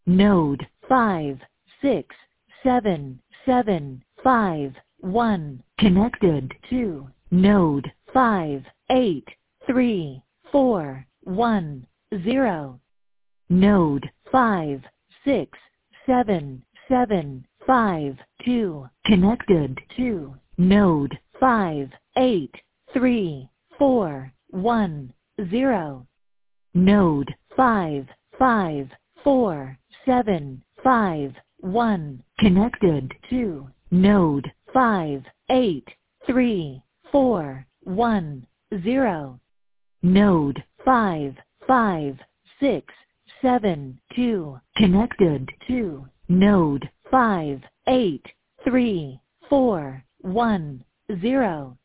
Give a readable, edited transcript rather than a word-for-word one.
Node 567751 connected to Node 583410. Node 56775 connected to Node 5833410. Node 55475 connected to Node 5833410. Node 5567 connected to Node 5833410.